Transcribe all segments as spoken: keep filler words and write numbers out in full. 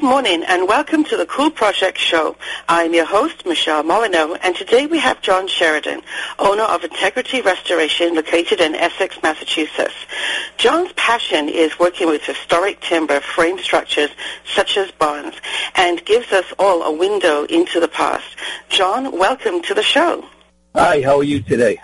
Good morning and welcome to the Cool Project Show. I'm your host, Michelle Molyneux, and today we have John Sheridan, owner of Integrity Restoration located in Essex, Massachusetts. John's passion is working with historic timber frame structures such as barns and gives us all a window into the past. John, welcome to the show. Hi, how are you today?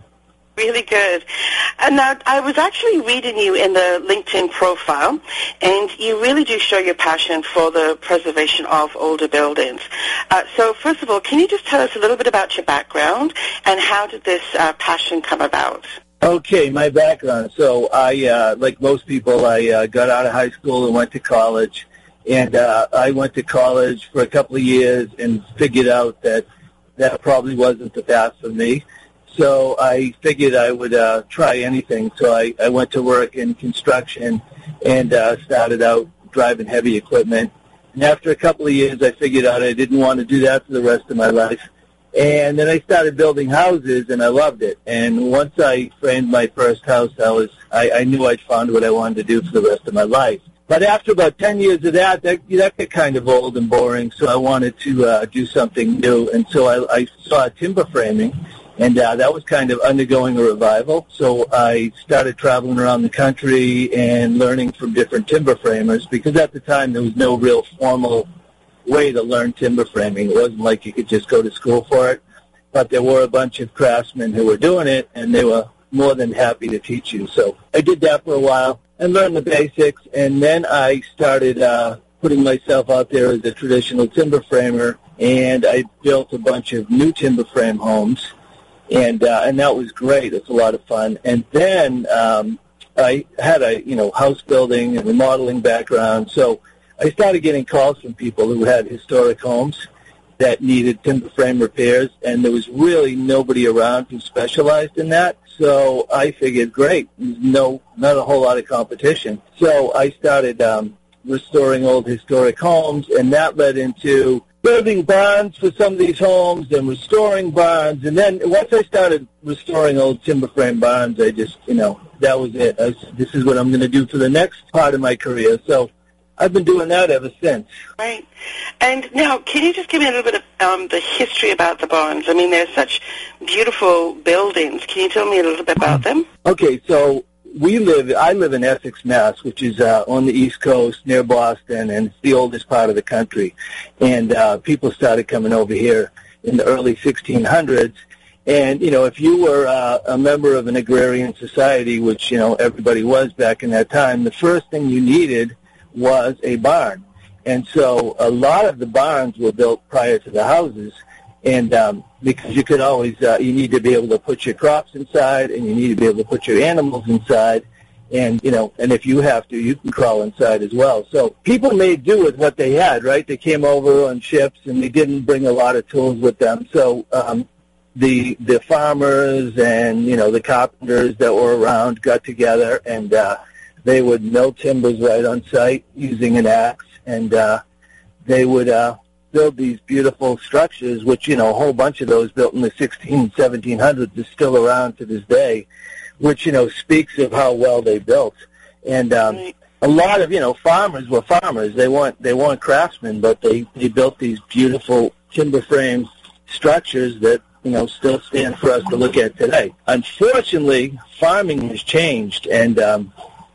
Really good. And now, I was actually reading you in the LinkedIn profile, and you really do show your passion for the preservation of older buildings. Uh, so, first of all, can you just tell us a little bit about your background, and how did this uh, passion come about? Okay, my background. So, I, uh, like most people, I uh, got out of high school and went to college, and uh, I went to college for a couple of years and figured out that that probably wasn't the path for me. So I figured I would uh, try anything. So I, I went to work in construction and uh, started out driving heavy equipment. And after a couple of years, I figured out I didn't want to do that for the rest of my life. And then I started building houses, and I loved it. And once I framed my first house, I was I, I knew I'd found what I wanted to do for the rest of my life. But after about ten years of that, that, that got kind of old and boring, so I wanted to uh, do something new. And so I, I saw timber framing. And uh, that was kind of undergoing a revival. So I started traveling around the country and learning from different timber framers, because at the time there was no real formal way to learn timber framing. It wasn't like you could just go to school for it. But there were a bunch of craftsmen who were doing it, and they were more than happy to teach you. So I did that for a while and learned the basics. And then I started uh, putting myself out there as a traditional timber framer, and I built a bunch of new timber frame homes. And uh, and that was great. It's a lot of fun. And then um, I had a you know house building and remodeling background, so I started getting calls from people who had historic homes that needed timber frame repairs, and there was really nobody around who specialized in that. So I figured, great, there's no not a whole lot of competition. So I started um, restoring old historic homes, and that led into building barns for some of these homes and restoring barns. And then once I started restoring old timber frame barns, I just, you know, that was it. I said, this is what I'm going to do for the next part of my career. So I've been doing that ever since. Right. And now, can you just give me a little bit of um, the history about the barns? I mean, they're such beautiful buildings. Can you tell me a little bit about them? Okay, so we live, I live in Essex, Mass, which is uh, on the East Coast near Boston, and it's the oldest part of the country. And uh, people started coming over here in the early sixteen hundreds. And, you know, if you were uh, a member of an agrarian society, which, you know, everybody was back in that time, the first thing you needed was a barn. And so a lot of the barns were built prior to the houses. And um, because you could always, uh, you need to be able to put your crops inside, and you need to be able to put your animals inside, and, you know, and if you have to, you can crawl inside as well. So people made do with what they had, right? They came over on ships, and they didn't bring a lot of tools with them. So um, the the farmers and, you know, the carpenters that were around got together, and uh, they would mill timbers right on site using an axe, and uh, they would uh, build these beautiful structures, which, you know, a whole bunch of those built in the sixteen, seventeen hundreds is still around to this day, which, you know, speaks of how well they built. And um, right. a lot of, you know, farmers were farmers. They weren't, they weren't craftsmen, but they, they built these beautiful timber frame structures that, you know, still stand for us to look at today. Unfortunately, farming has changed, and um,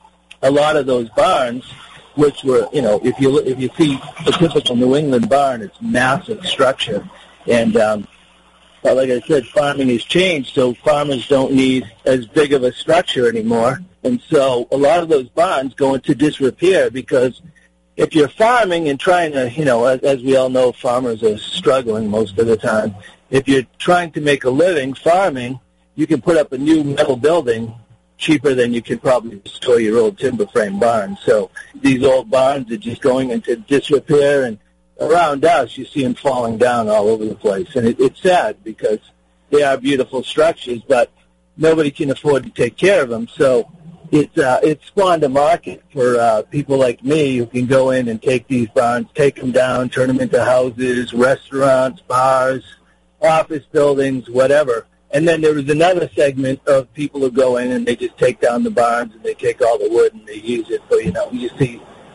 a lot of those barns, which were, you know, if you if you see a typical New England barn, it's massive structure. And um, but like I said, farming has changed, so farmers don't need as big of a structure anymore. And so a lot of those barns go into disrepair, because if you're farming and trying to, you know, as, as we all know, farmers are struggling most of the time. If you're trying to make a living farming, you can put up a new metal building cheaper than you could probably restore your old timber frame barn. So these old barns are just going into disrepair, and around us you see them falling down all over the place. And it, it's sad, because they are beautiful structures, but nobody can afford to take care of them. So it's uh, it's spawned a market for uh, people like me who can go in and take these barns, take them down, turn them into houses, restaurants, bars, office buildings, whatever. And then there was another segment of people who go in and they just take down the barns, and they take all the wood and they use it for, you know, you see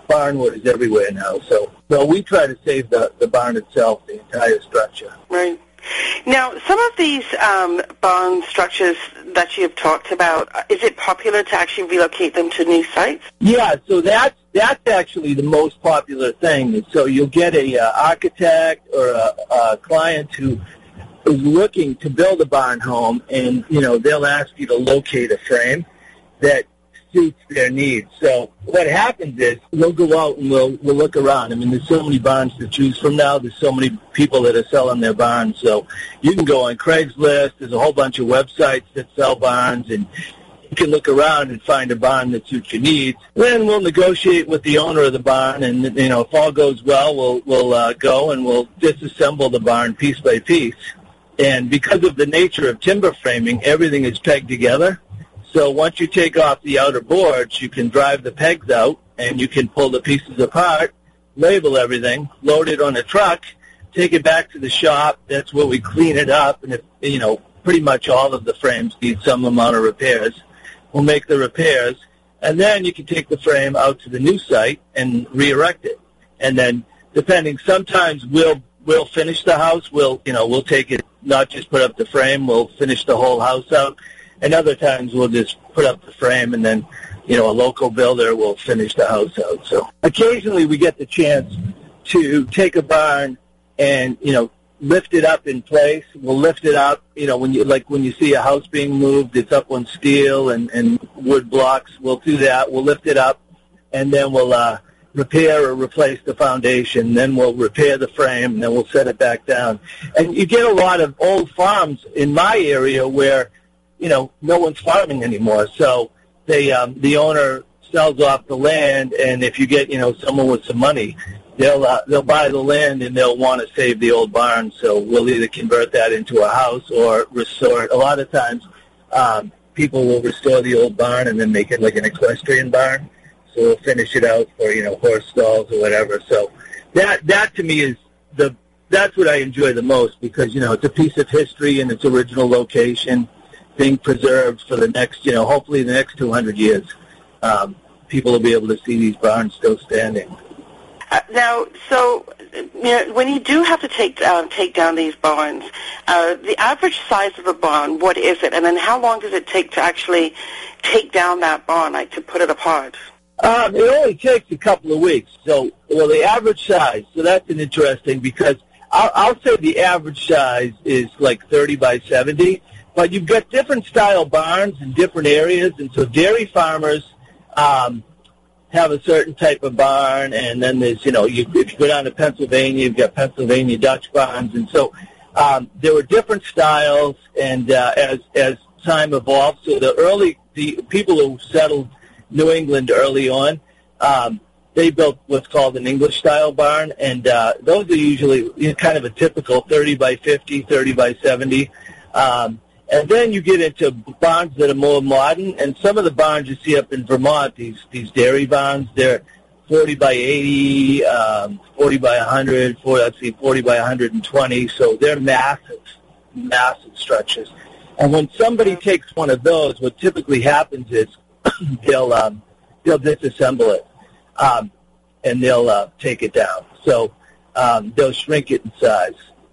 barnwood is everywhere now. So, so we try to save the, the barn itself, the entire structure. Right. Now, some of these um, barn structures that you've talked about, is it popular to actually relocate them to new sites? Yeah, so that's, that's actually the most popular thing. So you'll get a uh, architect or a, a client who is looking to build a barn home, and, you know, they'll ask you to locate a frame that suits their needs. So what happens is we'll go out and we'll we'll look around. I mean, there's so many barns to choose from now. There's so many people that are selling their barns. So you can go on Craigslist. There's a whole bunch of websites that sell barns, and you can look around and find a barn that suits your needs. Then we'll negotiate with the owner of the barn, and, you know, if all goes well, we'll we'll uh, go and we'll disassemble the barn piece by piece. And because of the nature of timber framing, everything is pegged together. So once you take off the outer boards, you can drive the pegs out, and you can pull the pieces apart, label everything, load it on a truck, take it back to the shop. That's where we clean it up, and, if, you know, pretty much all of the frames need some amount of repairs. We'll make the repairs, and then you can take the frame out to the new site and re-erect it. And then, depending, sometimes we'll we'll finish the house. We'll, you know, we'll take it, not just put up the frame. We'll finish the whole house out. And other times we'll just put up the frame, and then, you know, a local builder will finish the house out. So occasionally we get the chance to take a barn and, you know, lift it up in place. We'll lift it up, you know, when you, like when you see a house being moved, it's up on steel and, and wood blocks. We'll do that. We'll lift it up, and then we'll uh, repair or replace the foundation. Then we'll repair the frame, and then we'll set it back down. And you get a lot of old farms in my area where, you know, no one's farming anymore. So they, um, the owner sells off the land, and if you get, you know, someone with some money, they'll uh, they'll buy the land, and they'll want to save the old barn. So we'll either convert that into a house or restore it. A lot of times, um, people will restore the old barn and then make it like an equestrian barn. So we'll finish it out for, you know, horse stalls or whatever. So that that to me is the that's what I enjoy the most, because, you know, it's a piece of history in its original location, being preserved for the next, you know, hopefully the next two hundred years. Um, people will be able to see these barns still standing. Uh, now, so, you know, when you do have to take uh, take down these barns, uh, the average size of a barn, what is it? And then how long does it take to actually take down that barn, like to put it apart? Um, it only takes a couple of weeks. So, well, the average size, so that's an interesting, because I'll, I'll say the average size is like thirty by seventy. But you've got different style barns in different areas, and so dairy farmers um, have a certain type of barn, and then there's, you know, you, if you go down to Pennsylvania, you've got Pennsylvania Dutch barns, and so um, there were different styles, and uh, as as time evolved, so the early, the people who settled New England early on, um, they built what's called an English-style barn, and uh, those are usually, you know, kind of a typical thirty by fifty, thirty by seventy, um, and then you get into barns that are more modern, and some of the barns you see up in Vermont, these these dairy barns, they're forty by eighty, um, forty by one hundred, forty, let's see, forty by one hundred twenty, so they're massive, massive structures. And when somebody takes one of those, what typically happens is they'll um, they'll disassemble it, um, and they'll uh, take it down. So um, they'll shrink it in size.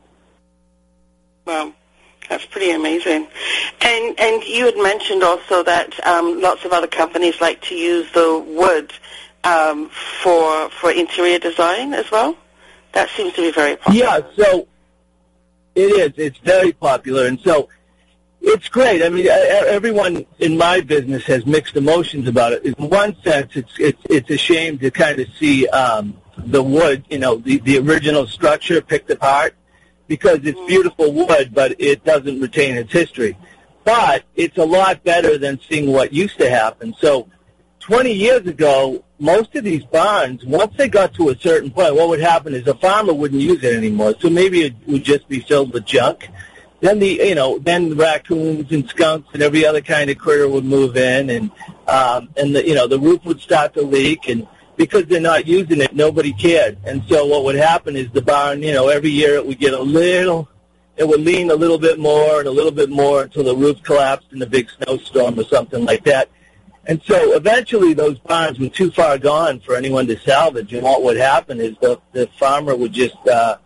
Wow. That's pretty amazing. And and you had mentioned also that um, lots of other companies like to use the wood um, for for interior design as well. That seems to be very popular. Yeah, so it is. It's very popular, and so it's great. I mean, everyone in my business has mixed emotions about it. In one sense, it's it's it's a shame to kind of see um, the wood, you know, the the original structure picked apart, because it's beautiful wood, but it doesn't retain its history. But it's a lot better than seeing what used to happen. So twenty years ago, most of these barns, once they got to a certain point, what would happen is a farmer wouldn't use it anymore. So maybe it would just be filled with junk. Then the, you know, then raccoons and skunks and every other kind of critter would move in, and um, and the, you know, the roof would start to leak, and because they're not using it, nobody cared. And so what would happen is the barn, you know, every year it would get a little, it would lean a little bit more and a little bit more until the roof collapsed in a big snowstorm or something like that. And so eventually those barns were too far gone for anyone to salvage. And what would happen is the, the farmer would just uh,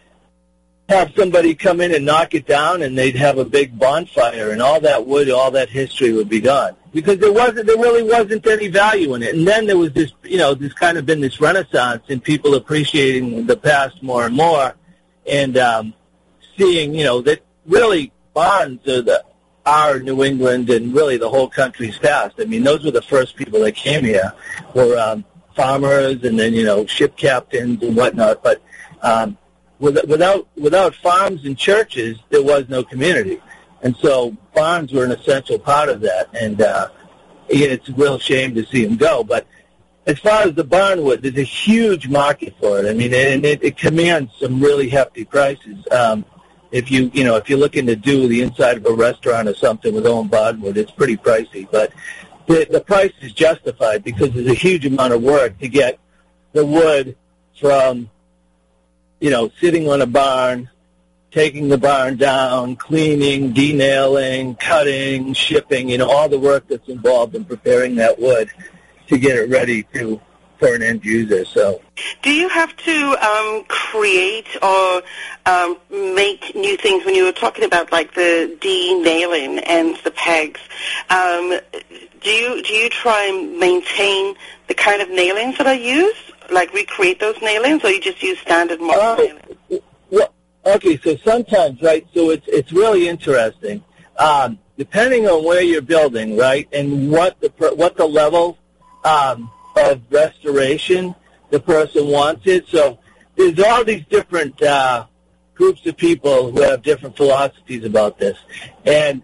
have somebody come in and knock it down, and they'd have a big bonfire, and all that wood, all that history would be gone. Because there wasn't, there really wasn't any value in it. And then there was this, you know, there's kind of been this renaissance in people appreciating the past more and more, and um, seeing, you know, that really barns are the are New England and really the whole country's past. I mean, those were the first people that came here, were um, farmers and then, you know, ship captains and whatnot. But um, with, without without farms and churches, there was no community. And so barns were an essential part of that. And uh, it's a real shame to see them go. But as far as the barnwood, there's a huge market for it. I mean, and it, it commands some really hefty prices. Um, If you, you know, if you're looking to do the inside of a restaurant or something with own barnwood, it's pretty pricey. But the, the price is justified because there's a huge amount of work to get the wood from, you know, sitting on a barn, taking the barn down, cleaning, denailing, cutting, shipping, you know, all the work that's involved in preparing that wood to get it ready to for an end user. So, do you have to um, create or um, make new things when you were talking about like the denailing and the pegs? Um, do you do you try and maintain the kind of nailings that I use, like recreate those nailings, or you just use standard model uh, nailings? Well, okay, so sometimes, right? So it's it's really interesting. Um, depending on where you're building, right, and what the what the level. Um, of restoration the person wants it. So there's all these different uh, groups of people who have different philosophies about this. And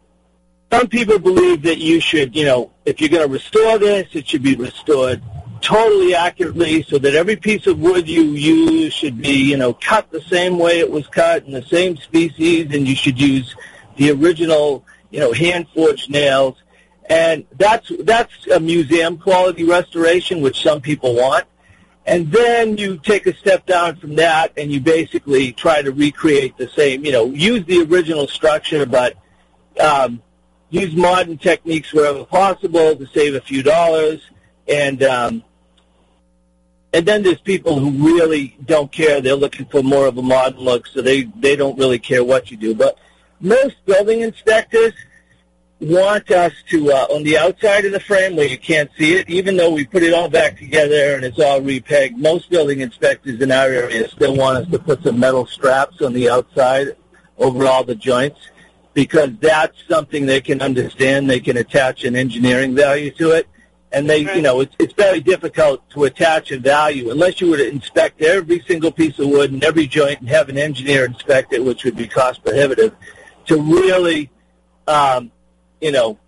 some people believe that you should, you know, if you're going to restore this, it should be restored totally accurately so that every piece of wood you use should be, you know, cut the same way it was cut in the same species, and you should use the original, you know, hand-forged nails. And that's that's a museum-quality restoration, which some people want. And then you take a step down from that, and you basically try to recreate the same, you know, use the original structure, but um, use modern techniques wherever possible to save a few dollars. And um, and then there's people who really don't care. They're looking for more of a modern look, so they, they don't really care what you do. But most building inspectors want us to, uh, on the outside of the frame where you can't see it, even though we put it all back together and it's all repegged, most building inspectors in our area still want us to put some metal straps on the outside over all the joints, because that's something they can understand. They can attach an engineering value to it. And they, you know, it's, it's very difficult to attach a value unless you were to inspect every single piece of wood and every joint and have an engineer inspect it, which would be cost prohibitive, to really, um, you know,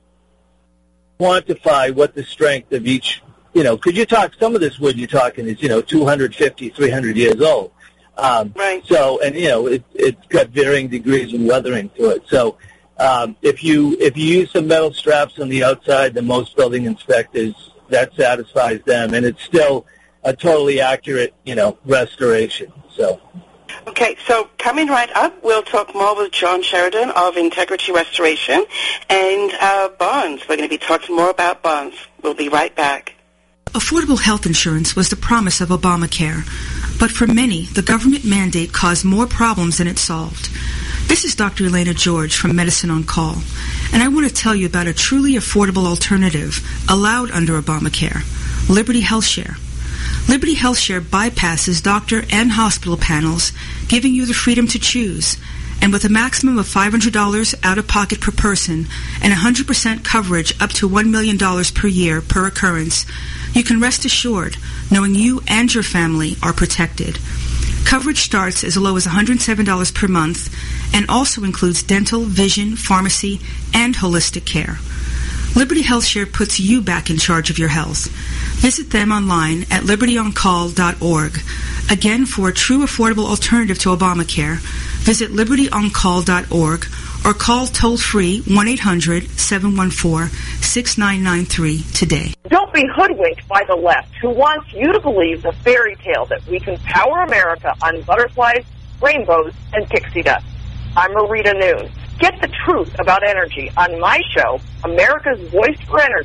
quantify what the strength of each, you know, because you talk, some of this wood you're talking is, you know, two hundred fifty, three hundred years old. Um, right. So, and, you know, it, it's got varying degrees of weathering to it. So um, if you if you use some metal straps on the outside, then most building inspectors, that satisfies them. And it's still a totally accurate, you know, restoration. So. Okay, so coming right up, we'll talk more with John Sheridan of Integrity Restoration and uh, bonds. We're going to be talking more about bonds. We'll be right back. Affordable health insurance was the promise of Obamacare, but for many, the government mandate caused more problems than it solved. This is Doctor Elena George from Medicine on Call, and I want to tell you about a truly affordable alternative allowed under Obamacare, Liberty HealthShare. Liberty HealthShare bypasses doctor and hospital panels, giving you the freedom to choose. And with a maximum of five hundred dollars out-of-pocket per person and one hundred percent coverage up to one million dollars per year per occurrence, you can rest assured knowing you and your family are protected. Coverage starts as low as one hundred seven dollars per month and also includes dental, vision, pharmacy, and holistic care. Liberty HealthShare puts you back in charge of your health. Visit them online at liberty on call dot org. Again, for a true affordable alternative to Obamacare, visit liberty on call dot org or call toll-free one eight hundred seven one four six nine nine three today. Don't be hoodwinked by the left, who wants you to believe the fairy tale that we can power America on butterflies, rainbows, and pixie dust. I'm Marita Noon. Get the truth about energy on my show, America's Voice for Energy,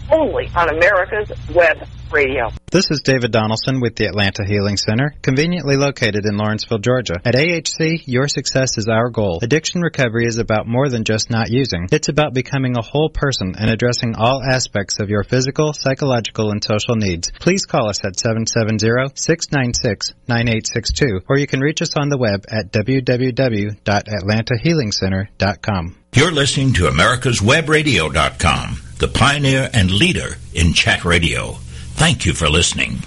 only on America's Web Radio. This is David Donaldson with the Atlanta Healing Center, conveniently located in Lawrenceville, Georgia. At A H C, your success is our goal. Addiction recovery is about more than just not using. It's about becoming a whole person and addressing all aspects of your physical, psychological, and social needs. Please call us at seven seven zero, six nine six, nine eight six two, or you can reach us on the web at w w w dot atlanta healing center dot com. You're listening to americas web radio dot com, the pioneer and leader in chat radio. Thank you for listening.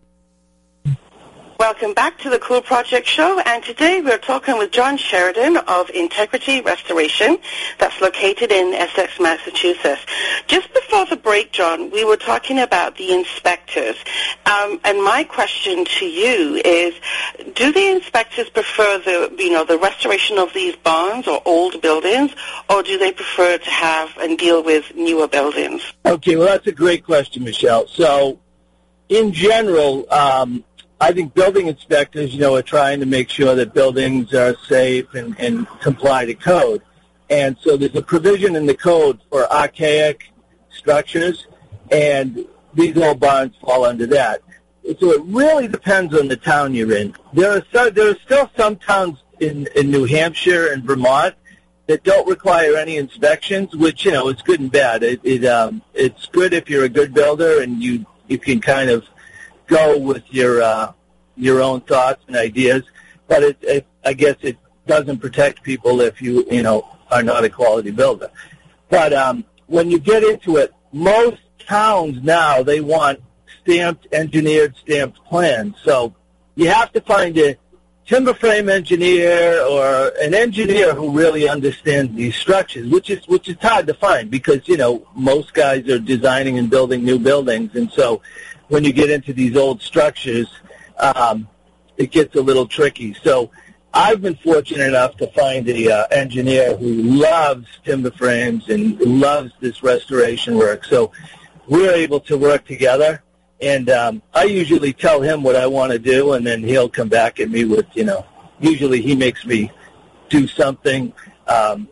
Welcome back to the Cool Project Show, and today we're talking with John Sheridan of Integrity Restoration, that's located in Essex, Massachusetts. Just before the break, John, we were talking about the inspectors, um, and my question to you is, do the inspectors prefer the, you know, the restoration of these barns or old buildings, or do they prefer to have and deal with newer buildings? Okay, well, that's a great question, Michelle. So, in general, um, I think building inspectors, you know, are trying to make sure that buildings are safe and, and comply to code. And so there's a provision in the code for archaic structures, and these old barns fall under that. So it really depends on the town you're in. There are so, there are still some towns in, in New Hampshire and Vermont that don't require any inspections, which, you know, it's good and bad. It, it um, it's good if you're a good builder and you you can kind of go with your uh, your own thoughts and ideas, but it, it, I guess it doesn't protect people if you you know are not a quality builder. But um, when you get into it, most towns now, they want stamped, engineered, stamped plans. So you have to find a timber frame engineer or an engineer who really understands these structures, which is which is hard to find because you know most guys are designing and building new buildings, and so when you get into these old structures, um, it gets a little tricky. So I've been fortunate enough to find an uh, engineer who loves timber frames and loves this restoration work. So we're able to work together, and um, I usually tell him what I want to do, and then he'll come back at me with, you know, usually he makes me do something um,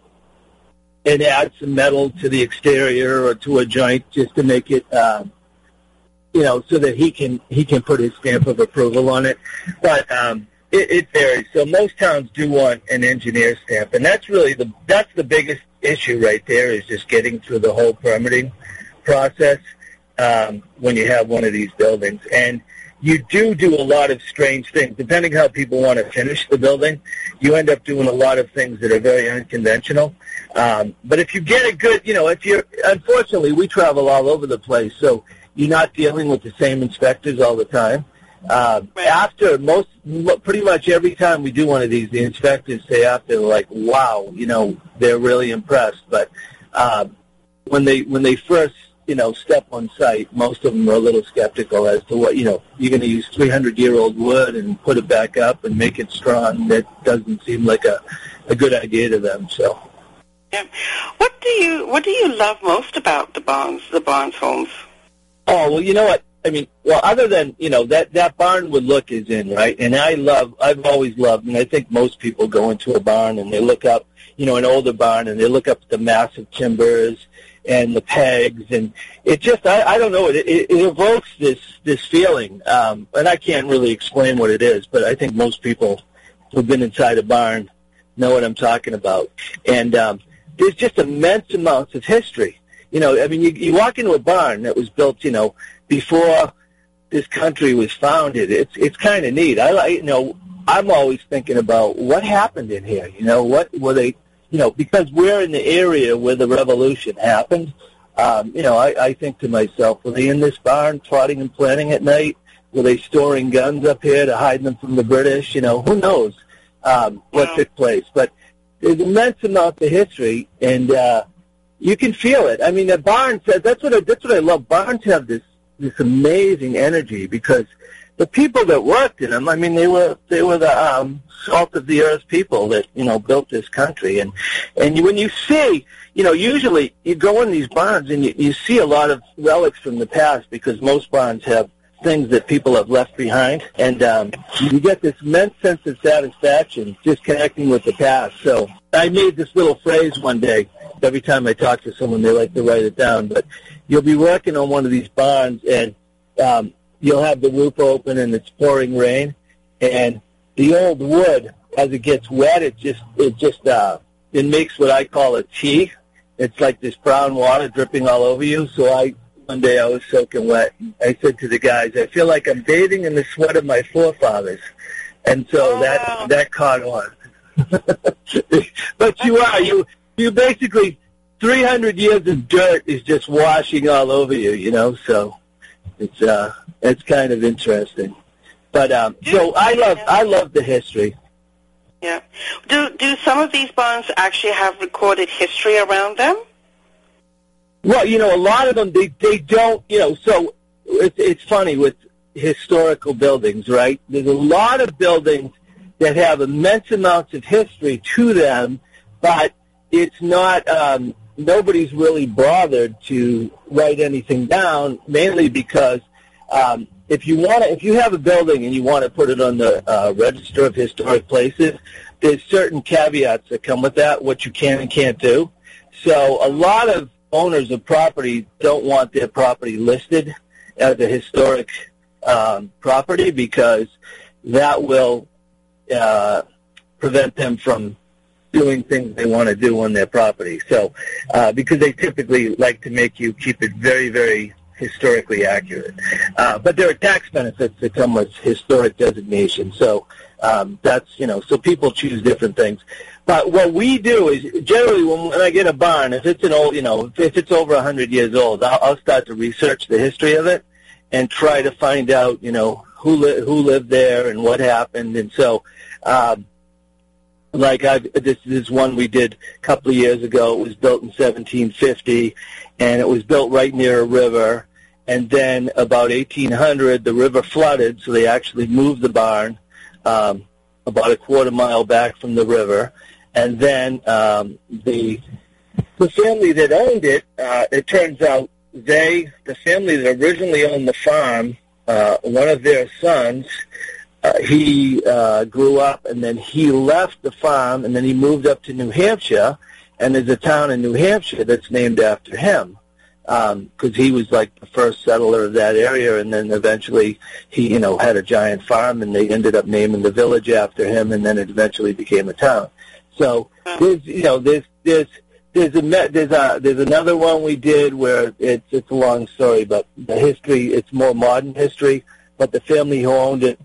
and add some metal to the exterior or to a joint just to make it um, you know, so that he can he can put his stamp of approval on it. But um, it, it varies. So most towns do want an engineer stamp, and that's really the that's the biggest issue right there is just getting through the whole permitting process um, when you have one of these buildings. And you do do a lot of strange things. Depending how people want to finish the building, you end up doing a lot of things that are very unconventional. Um, but if you get a good, you know, if you're, unfortunately, we travel all over the place, so you're not dealing with the same inspectors all the time. Uh, after most, pretty much every time we do one of these, the inspectors say after, like, wow, you know, they're really impressed. But uh, when they when they first, you know, step on site, most of them are a little skeptical as to what, you know, you're going to use three hundred year old wood and put it back up and make it strong. That doesn't seem like a, a good idea to them. So, yeah. What do you what do you love most about the Barnes the Barnes homes? Oh, well, you know what? I mean, well, other than, you know, that, that barnwood look is in, right? And I love, I've always loved, and I think most people go into a barn and they look up, you know, an older barn, and they look up at the massive timbers and the pegs, and it just, I, I don't know, it, it, it evokes this, this feeling, um, and I can't really explain what it is, but I think most people who've been inside a barn know what I'm talking about. And um, there's just immense amounts of history. You know, I mean, you, you walk into a barn that was built, you know, before this country was founded. It's it's kind of neat. I like, you know, I'm always thinking about what happened in here. You know, what were they, you know, because we're in the area where the revolution happened. Um, you know, I, I think to myself, were they in this barn plotting and planning at night? Were they storing guns up here to hide them from the British? You know, who knows um, what took place? But there's immense amount of history, and uh, you can feel it. I mean, the barns, that's what I, that's what I love. Barns have this, this amazing energy because the people that worked in them, I mean, they were they were the um, salt of the earth people that, you know, built this country. And and you, when you see, you know, usually you go in these barns and you, you see a lot of relics from the past because most barns have things that people have left behind. And um, you get this immense sense of satisfaction just connecting with the past. So I made this little phrase one day. Every time I talk to someone, they like to write it down. But you'll be working on one of these barns, and um, you'll have the roof open, and it's pouring rain, and the old wood, as it gets wet, it just it just uh, it makes what I call a tea. It's like this brown water dripping all over you. So I one day I was soaking wet. I said to the guys, I feel like I'm bathing in the sweat of my forefathers, and so oh, that wow. that caught on. But you are you you basically three hundred years of dirt is just washing all over you, you know. So it's uh it's kind of interesting. But um, so I love I love the history. Yeah. Do do some of these barns actually have recorded history around them? Well, you know, a lot of them they they don't. You know, so it's it's funny with historical buildings, right? There's a lot of buildings that have immense amounts of history to them, but it's not. Um, nobody's really bothered to write anything down, mainly because. Um, If you want to, if you have a building and you want to put it on the uh, Register of Historic Places, there's certain caveats that come with that, what you can and can't do. So a lot of owners of property don't want their property listed as a historic um, property because that will uh, prevent them from doing things they want to do on their property. So uh, because they typically like to make you keep it very, very historically accurate. Uh, but there are tax benefits that come with historic designation. So um, that's, you know, so people choose different things. But what we do is generally when, when I get a barn, if it's an old, you know, if it's over one hundred years old, I'll, I'll start to research the history of it and try to find out, you know, who, li- who lived there and what happened. And so, um, like I, this is one we did a couple of years ago. It was built in seventeen fifty, and it was built right near a river. And then about eighteen hundred, the river flooded, so they actually moved the barn um, about a quarter mile back from the river. And then um, the the family that owned it, uh, it turns out they, the family that originally owned the farm, uh, one of their sons, uh, he uh, grew up, and then he left the farm, and then he moved up to New Hampshire, and there's a town in New Hampshire that's named after him. Because um, he was like the first settler of that area, and then eventually he, you know, had a giant farm, and they ended up naming the village after him, and then it eventually became a town. So there's, you know, there's there's there's a there's a there's another one we did where it's it's a long story, but the history it's more modern history. But the family who owned it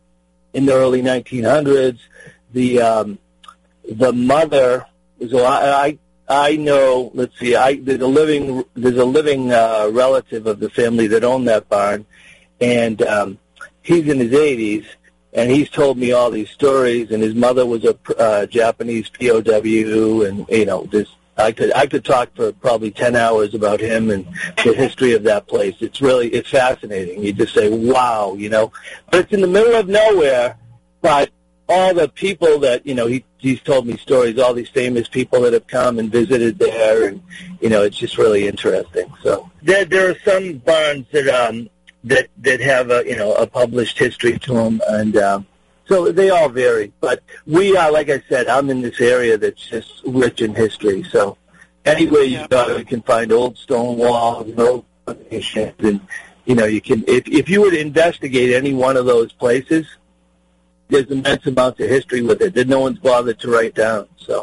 in the early nineteen hundreds, the um, the mother was I. I I know. Let's see. I there's a living there's a living uh, relative of the family that owned that barn, and um, he's in his eighties, and he's told me all these stories. And his mother was a uh, Japanese P O W, and you know, this I could I could talk for probably ten hours about him and the history of that place. It's really it's fascinating. You just say, wow, you know. But it's in the middle of nowhere, but all the people that, you know, he he's told me stories, all these famous people that have come and visited there, and, you know, it's just really interesting. So there there are some barns that um that that have a, you know, a published history to them, and um, so they all vary. But we are, like I said, I'm in this area that's just rich in history. So anywhere you go, you can find old stone walls and old foundations, and, you know, you can if if you would investigate any one of those places, there's immense amounts of history with it that no one's bothered to write down. So,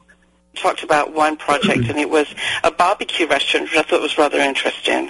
talked about one project, and it was a barbecue restaurant, which I thought was rather interesting.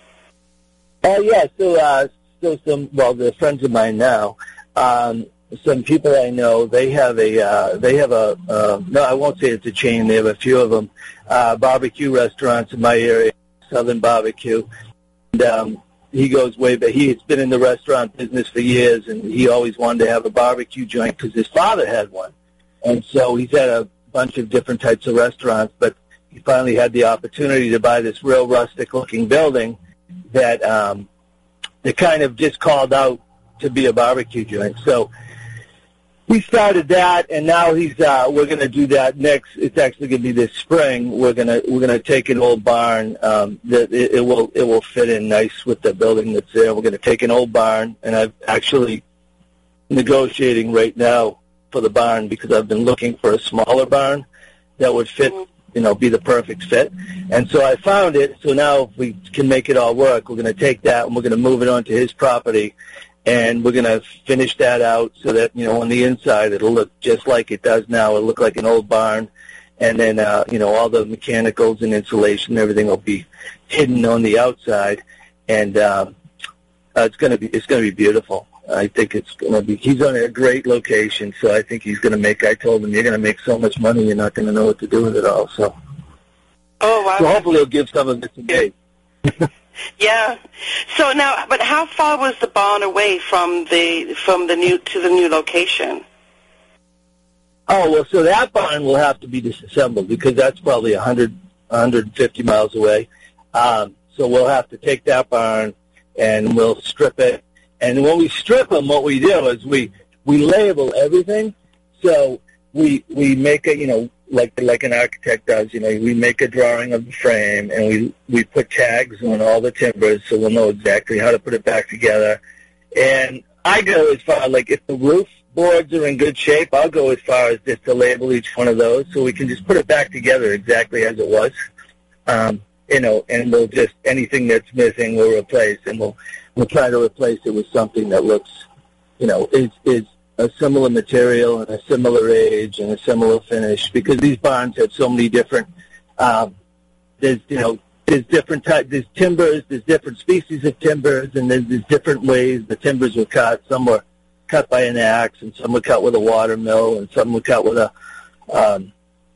Oh yeah, so uh, so some well, they're friends of mine now. Um, some people I know, they have a uh, they have a uh, no, I won't say it's a chain. They have a few of them uh, barbecue restaurants in my area, Southern Barbecue, and um, he goes way back. He's been in the restaurant business for years, and he always wanted to have a barbecue joint because his father had one. And so he's had a bunch of different types of restaurants, but he finally had the opportunity to buy this real rustic-looking building that um, that kind of just called out to be a barbecue joint. So we started that, and now he's uh, we're going to do that next. It's actually going to be this spring. We're going to we're going to take an old barn um, that it, it will it will fit in nice with the building that's there. We're going to take an old barn, and I'm actually negotiating right now for the barn because I've been looking for a smaller barn that would fit you know, be the perfect fit. And so I found it. So now if we can make it all work, we're going to take that and we're going to move it onto his property, and we're going to finish that out so that, you know, on the inside it'll look just like it does now. It'll look like an old barn. And then, uh, you know, all the mechanicals and insulation, everything will be hidden on the outside. And um, uh, it's going to be it's going to be beautiful. I think it's going to be. He's on a great location, so I think he's going to make. I told him, you're going to make so much money, you're not going to know what to do with it all. So, oh wow! So hopefully, he'll give some of it to me. Yeah. So now, but how far was the barn away from the from the new to the new location? Oh well, so that barn will have to be disassembled because that's probably one hundred, one hundred fifty miles away. Um, so we'll have to take that barn and we'll strip it. And when we strip them, what we do is we, we label everything. So we we make a, you know, like like an architect does, you know, we make a drawing of the frame and we, we put tags on all the timbers so we'll know exactly how to put it back together. And I go as far, like if the roof boards are in good shape, I'll go as far as just to label each one of those so we can just put it back together exactly as it was. Um, you know, and we'll just, anything that's missing we'll replace, and we'll we'll try to replace it with something that looks, you know, is is a similar material and a similar age and a similar finish, because these barns have so many different, um, there's, you know, there's different types, there's timbers, there's different species of timbers, and there's, there's different ways the timbers were cut. Some were cut by an axe, and some were cut with a water mill, and some were cut with a, um,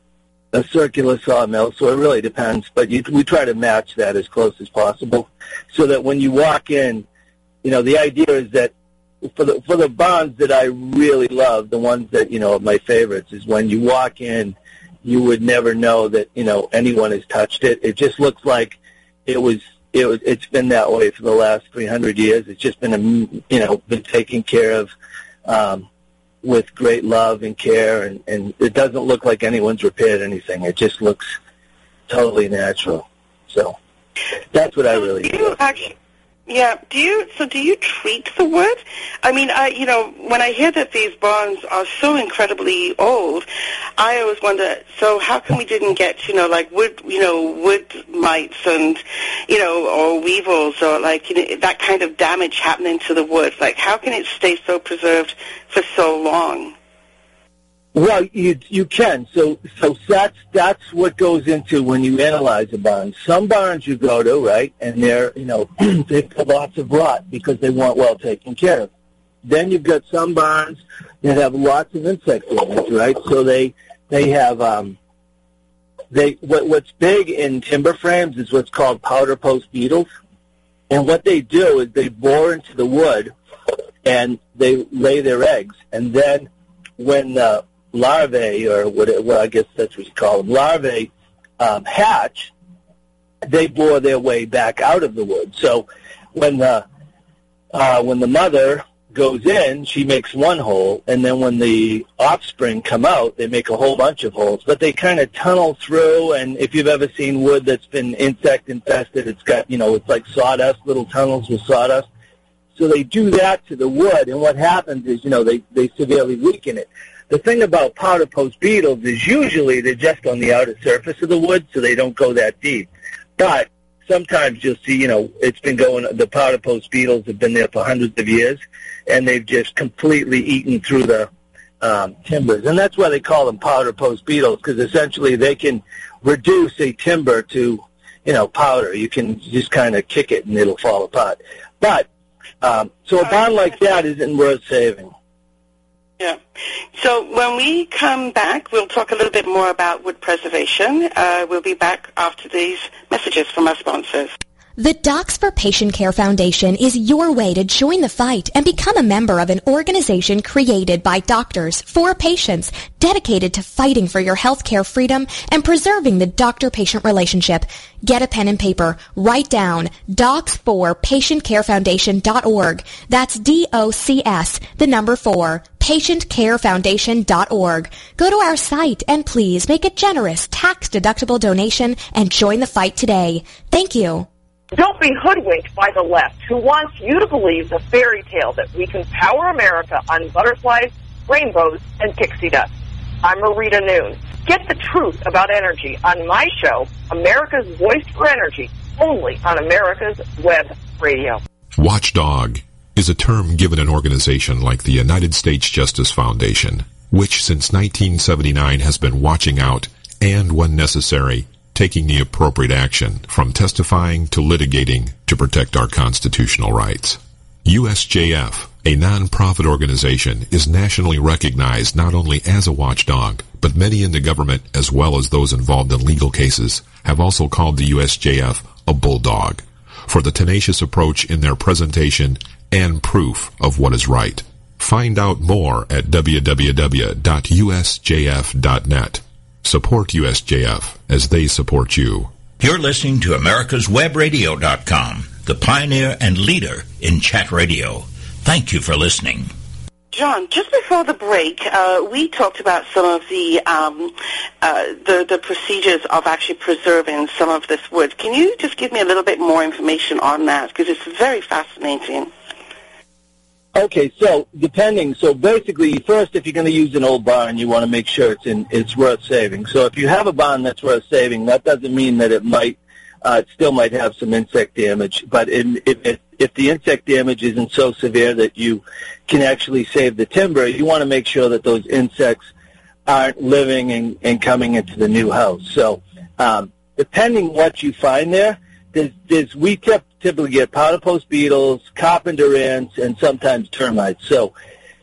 a circular sawmill, so it really depends. But you, we try to match that as close as possible so that when you walk in, you know, the idea is that for the for the barns that I really love, the ones that, you know, are my favorites, is when you walk in, you would never know that, you know, anyone has touched it. It just looks like it was, it was, it's been that way for the last three hundred years. It's just been, you know, been taken care of um, with great love and care, and, and it doesn't look like anyone's repaired anything. It just looks totally natural. So that's what I really do. do. You actually, yeah. Do you? So do you treat the wood? I mean, I you know, when I hear that these barns are so incredibly old, I always wonder. So how come we didn't get, you know, like wood, you know, wood mites and, you know, or weevils or like, you know, that kind of damage happening to the wood? Like, how can it stay so preserved for so long? Well, you you can. So so that's that's what goes into when you analyze a barn. Some barns you go to, right, and they're, you know, they've got lots of rot because they weren't well taken care of. Then you've got some barns that have lots of insect damage, right? So they they have um they what what's big in timber frames is what's called powder post beetles, and what they do is they bore into the wood and they lay their eggs, and then when the larvae, or what, well, I guess that's what you call them, larvae um, hatch, they bore their way back out of the wood. So when the uh, when the mother goes in, she makes one hole, and then when the offspring come out, they make a whole bunch of holes. But they kind of tunnel through, and if you've ever seen wood that's been insect infested, it's got, you know, it's like sawdust, little tunnels with sawdust. So they do that to the wood, and what happens is, you know, they, they severely weaken it. The thing about powder post beetles is usually they're just on the outer surface of the wood, so they don't go that deep. But sometimes you'll see, you know, it's been going, the powder post beetles have been there for hundreds of years, and they've just completely eaten through the um, timbers. And that's why they call them powder post beetles, because essentially they can reduce a timber to, you know, powder. You can just kind of kick it and it'll fall apart. But, um, so a barn like that isn't worth saving. Yeah. So when we come back, we'll talk a little bit more about wood preservation. Uh, we'll be back after these messages from our sponsors. The Docs for Patient Care Foundation is your way to join the fight and become a member of an organization created by doctors for patients, dedicated to fighting for your healthcare freedom and preserving the doctor-patient relationship. Get a pen and paper. Write down docs for patient care foundation dot org. That's D O C S, the number four, patient care foundation dot org. Go to our site and please make a generous, tax-deductible donation and join the fight today. Thank you. Don't be hoodwinked by the left, who wants you to believe the fairy tale that we can power America on butterflies, rainbows, and pixie dust. I'm Marita Noon. Get the truth about energy on my show, America's Voice for Energy, only on America's Web Radio. Watchdog is a term given an organization like the United States Justice Foundation, which since nineteen seventy-nine has been watching out and, when necessary, taking the appropriate action from testifying to litigating to protect our constitutional rights. U S J F, a non-profit organization, is nationally recognized not only as a watchdog, but many in the government, as well as those involved in legal cases, have also called the U S J F a bulldog for the tenacious approach in their presentation and proof of what is right. Find out more at w w w dot u s j f dot net. Support U S J F as they support you. You're listening to America's Web Radio dot com, the pioneer and leader in chat radio. Thank you for listening. John, just before the break, uh, we talked about some of the, um, uh, the the procedures of actually preserving some of this wood. Can you just give me a little bit more information on that? Because it's very fascinating. Okay, so depending, so basically, first, if you're going to use an old barn, you want to make sure it's in, it's worth saving. So if you have a barn that's worth saving, that doesn't mean that it might, uh, it still might have some insect damage. But in, if it, if the insect damage isn't so severe that you can actually save the timber, you want to make sure that those insects aren't living and, and coming into the new house. So um, depending what you find there, there's, there's, we tip, typically get powder post beetles, carpenter ants, and sometimes termites. So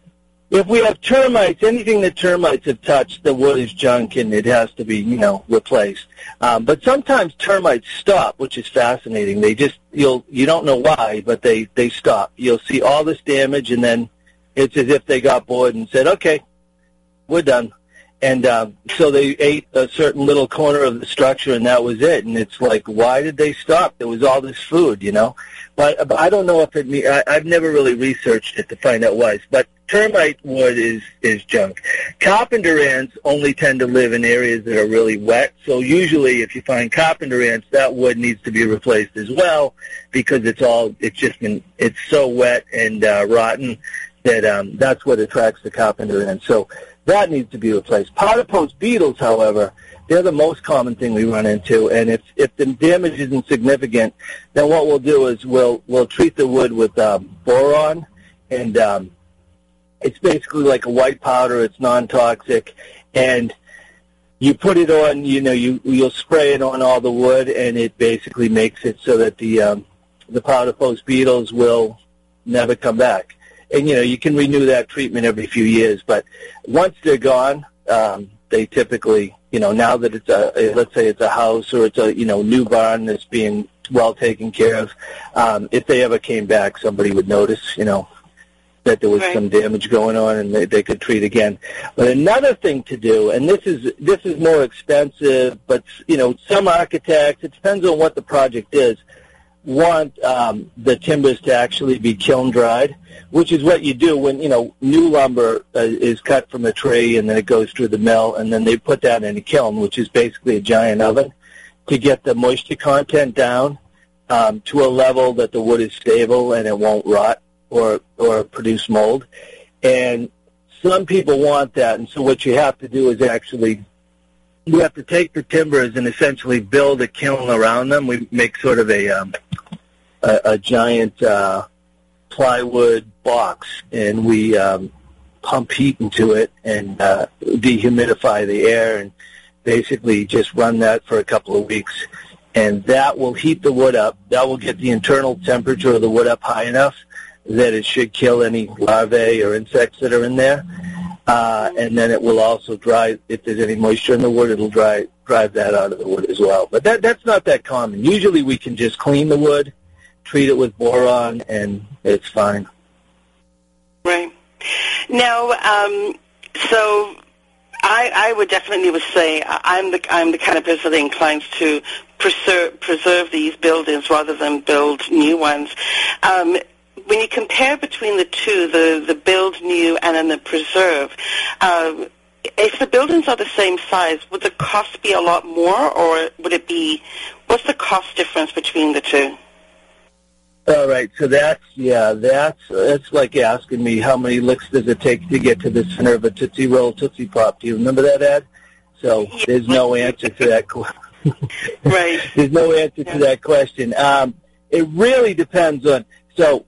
if we have termites, anything that termites have touched, the wood is junk and it has to be, you know, replaced. Um, but sometimes termites stop, which is fascinating. They just, you'll, you don't know why, but they, they stop. You'll see all this damage, and then it's as if they got bored and said, okay, we're done. And um, so they ate a certain little corner of the structure, and that was it. And it's like, why did they stop? There was all this food, you know. But, but I don't know if it. I, I've never really researched it to find out why. But termite wood is is junk. Carpenter ants only tend to live in areas that are really wet. So usually, if you find carpenter ants, that wood needs to be replaced as well, because it's all it's just been it's so wet and uh, rotten that um, that's what attracts the carpenter ants. So that needs to be replaced. Powder post beetles, however, they're the most common thing we run into, and if if the damage isn't significant, then what we'll do is we'll we'll treat the wood with um, boron, and um, it's basically like a white powder. It's non-toxic, and you put it on. You know, you you'll spray it on all the wood, and it basically makes it so that the um, the powder post beetles will never come back. And, you know, you can renew that treatment every few years. But once they're gone, um, they typically, you know, now that it's a, let's say it's a house or it's a, you know, new barn that's being well taken care of, um, if they ever came back, somebody would notice, you know, that there was right. some damage going on, and they, they could treat again. But another thing to do, and this is this is more expensive, but, you know, some architects, it depends on what the project is, want um, the timbers to actually be kiln dried, which is what you do when, you know, new lumber uh, is cut from a tree, and then it goes through the mill, and then they put that in a kiln, which is basically a giant oven, to get the moisture content down um, to a level that the wood is stable and it won't rot or or produce mold. And some people want that, and so what you have to do is actually you have to take the timbers and essentially build a kiln around them. We make sort of a um, a, a giant uh, plywood box, and we um, pump heat into it and uh, dehumidify the air, and basically just run that for a couple of weeks. And that will heat the wood up. That will get the internal temperature of the wood up high enough that it should kill any larvae or insects that are in there. Uh, and then it will also dry, if there's any moisture in the wood, it'll dry, drive that out of the wood as well. But that that's not that common. Usually we can just clean the wood, treat it with boron, and it's fine. Right. Now, um, so I, I would definitely would say I'm the I'm the kind of person that inclines to preserve preserve these buildings rather than build new ones. Um, When you compare between the two, the, the build new and then the preserve, uh, if the buildings are the same size, would the cost be a lot more, or would it be, what's the cost difference between the two? All right, so that's, yeah, that's that's like asking me how many licks does it take to get to the center of a Tootsie Roll Tootsie Pop. Do you remember that ad? So there's no answer to that question. Right. There's no answer to that question. Um, it really depends on, so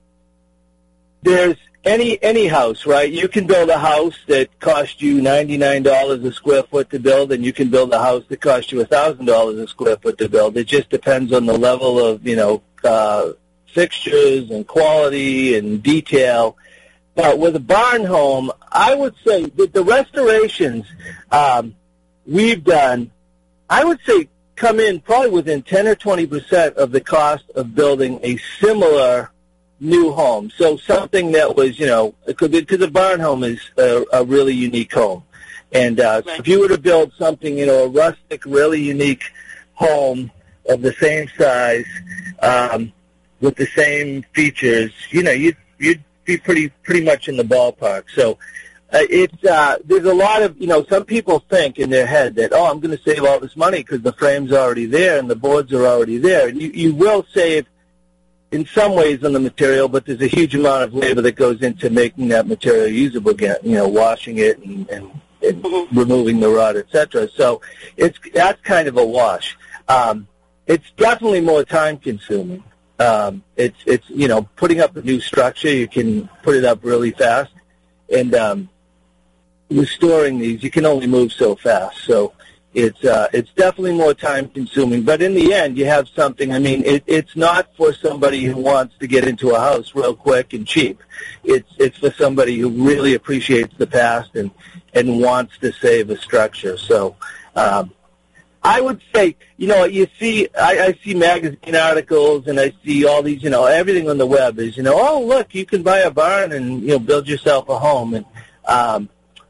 there's any any house, right? You can build a house that costs you ninety-nine dollars a square foot to build, and you can build a house that costs you one thousand dollars a square foot to build. It just depends on the level of, you know, uh, fixtures and quality and detail. But with a barn home, I would say that the restorations um, we've done, I would say come in probably within ten or twenty percent of the cost of building a similar new home. So something that was, you know, because a barn home is a, a really unique home. And uh, right. if you were to build something, you know, a rustic, really unique home of the same size, um, with the same features, you know, you'd, you'd be pretty pretty much in the ballpark. So uh, it's uh, there's a lot of, you know, some people think in their head that, oh, I'm going to save all this money because the frame's already there and the boards are already there. And you, you will save in some ways on the material, but there's a huge amount of labor that goes into making that material usable again, you know, washing it and, and, and mm-hmm. removing the rod, et cetera. So it's that's kind of a wash. Um, it's definitely more time-consuming. Um, it's, it's, you know, putting up a new structure, you can put it up really fast. And um, restoring these, you can only move so fast. So it's uh, it's definitely more time-consuming. But in the end, you have something, I mean, it, it's not for somebody who wants to get into a house real quick and cheap. It's it's for somebody who really appreciates the past and, and wants to save a structure. So um I would say, you know, you see, I, I see magazine articles and I see all these, you know, everything on the web is, you know, oh, look, you can buy a barn and, you know, build yourself a home. And um,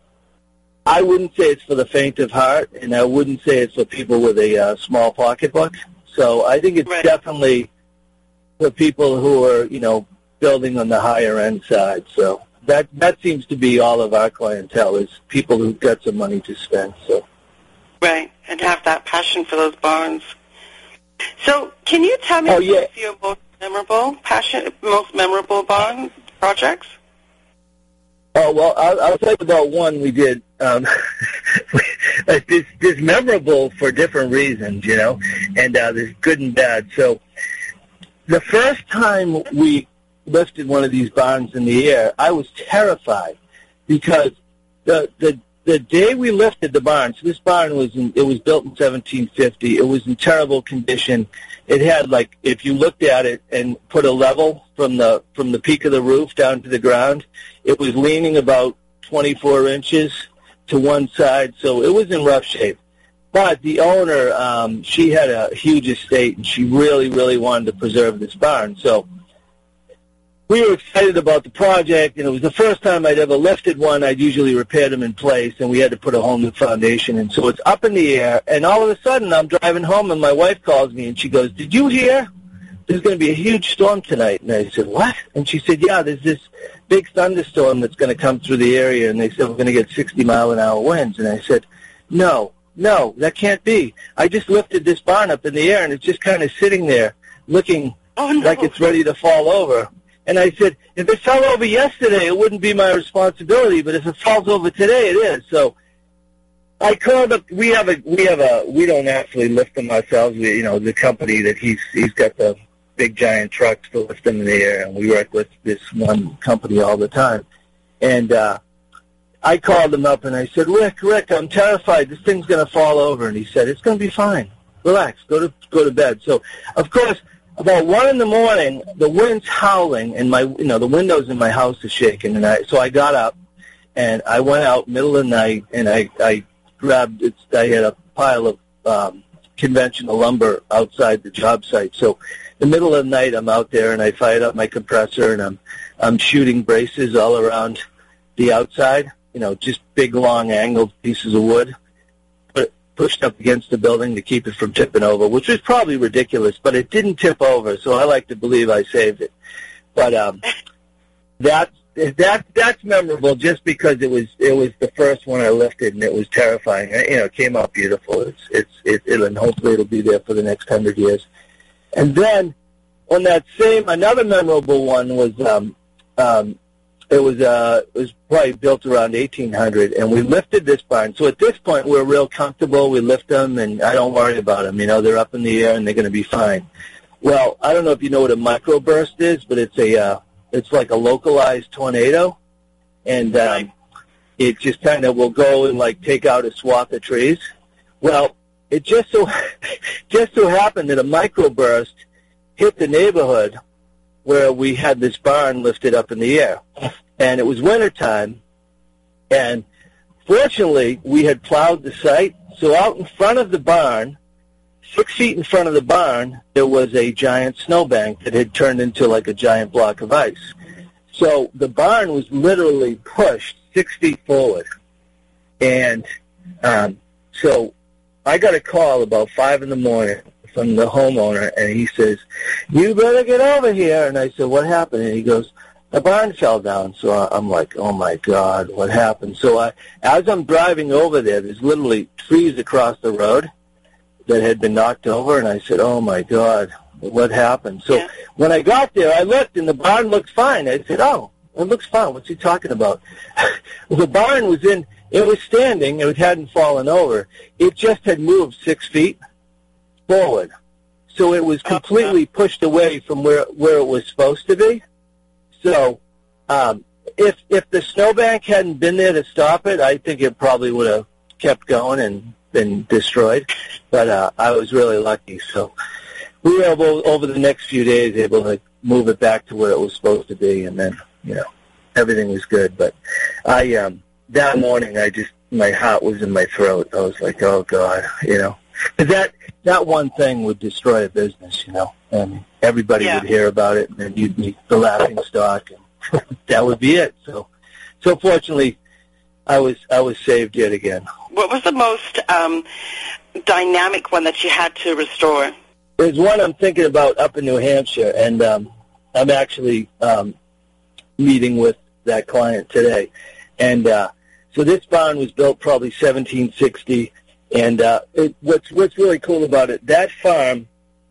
I wouldn't say it's for the faint of heart, and I wouldn't say it's for people with a uh, small pocketbook. So I think it's right. definitely for people who are, you know, building on the higher end side. So that that seems to be all of our clientele is people who've got some money to spend. So. Right, and have that passion for those barns. So, can you tell me oh, yeah. of your most memorable, passion, most memorable barn projects? Oh well, I'll, I'll tell you about one we did. Um, it's, it's memorable for different reasons, you know, and uh, there's good and bad. So, the first time we lifted one of these barns in the air, I was terrified because the the The day we lifted the barn, so this barn was in, it was built in seventeen fifty. It was in terrible condition. It had, like, if you looked at it and put a level from the from the peak of the roof down to the ground, it was leaning about twenty-four inches to one side, so it was in rough shape. But the owner, um, she had a huge estate, and she really, really wanted to preserve this barn. So we were excited about the project, and it was the first time I'd ever lifted one. I'd usually repaired them in place, and we had to put a whole new foundation in. So it's up in the air, and all of a sudden I'm driving home, and my wife calls me, and she goes, "Did you hear? There's going to be a huge storm tonight." And I said, "What?" And she said, "Yeah, there's this big thunderstorm that's going to come through the area, and they said we're going to get sixty mile an hour winds." And I said, no, no, that can't be. I just lifted this barn up in the air, and it's just kind of sitting there looking oh, no. like it's ready to fall over. And I said, if it fell over yesterday, it wouldn't be my responsibility, but if it falls over today, it is. So I called up. We have a. We have a. We don't actually lift them ourselves. We, you know, the company that he's he's got the big giant trucks to lift them in the air, and we work with this one company all the time. And uh, I called him up and I said, Rick, Rick, I'm terrified. This thing's going to fall over. And he said, it's going to be fine. Relax. Go to go to bed. So, of course, about one in the morning, the wind's howling, and my, you know, the windows in my house are shaking. And I, so I got up, and I went out middle of the night, and I, I grabbed, it's, I had a pile of um, conventional lumber outside the job site. So, the middle of the night, I'm out there, and I fired up my compressor, and I'm, I'm shooting braces all around the outside. You know, just big, long, angled pieces of wood, put, pushed up against the building to keep it from tipping over, which was probably ridiculous, but it didn't tip over, so I like to believe I saved it. But um, that that that's memorable just because it was it was the first one I lifted, and it was terrifying. You know, it came out beautiful. It's it's it, it and hopefully it'll be there for the next hundred years. And then on that same, another memorable one was, um, um, it was, uh, it was probably built around eighteen hundred, and we lifted this barn. So at this point, we're real comfortable. We lift them, and I don't worry about them. You know, they're up in the air, and they're going to be fine. Well, I don't know if you know what a microburst is, but it's a, uh, it's like a localized tornado, and um, it just kind of will go and like take out a swath of trees. Well, it just so just so happened that a microburst hit the neighborhood where we had this barn lifted up in the air, and it was wintertime, and fortunately we had plowed the site, so out in front of the barn, six feet in front of the barn, there was a giant snowbank that had turned into like a giant block of ice. So the barn was literally pushed six feet forward, and um, so I got a call about five in the morning from the homeowner, and he says, "You better get over here." And I said, "What happened?" And he goes, "The barn fell down." So I'm like, "Oh my God, what happened?" So I, as I'm driving over there, there's literally trees across the road that had been knocked over, and I said, "Oh my God, what happened?" So yeah. When I got there, I looked, and the barn looked fine. I said, "Oh, it looks fine. What's he talking about?" Well, the barn was in, it was standing, it hadn't fallen over. It just had moved six feet forward. So it was completely pushed away from where where it was supposed to be. So um, if if the snowbank hadn't been there to stop it, I think it probably would have kept going and been destroyed. But uh, I was really lucky. So we were able, over the next few days, able to move it back to where it was supposed to be, and then, you know, everything was good. But I um, that morning, I just, my heart was in my throat. I was like, oh, God, you know. Because that, that one thing would destroy a business, you know, and everybody yeah. would hear about it, and then you'd be the laughing stock, and that would be it. So, so fortunately, I was I was saved yet again. What was the most um, dynamic one that you had to restore? There's one I'm thinking about up in New Hampshire, and um, I'm actually um, meeting with that client today. And uh, so this barn was built probably seventeen sixty. And uh, it, what's what's really cool about it, that farm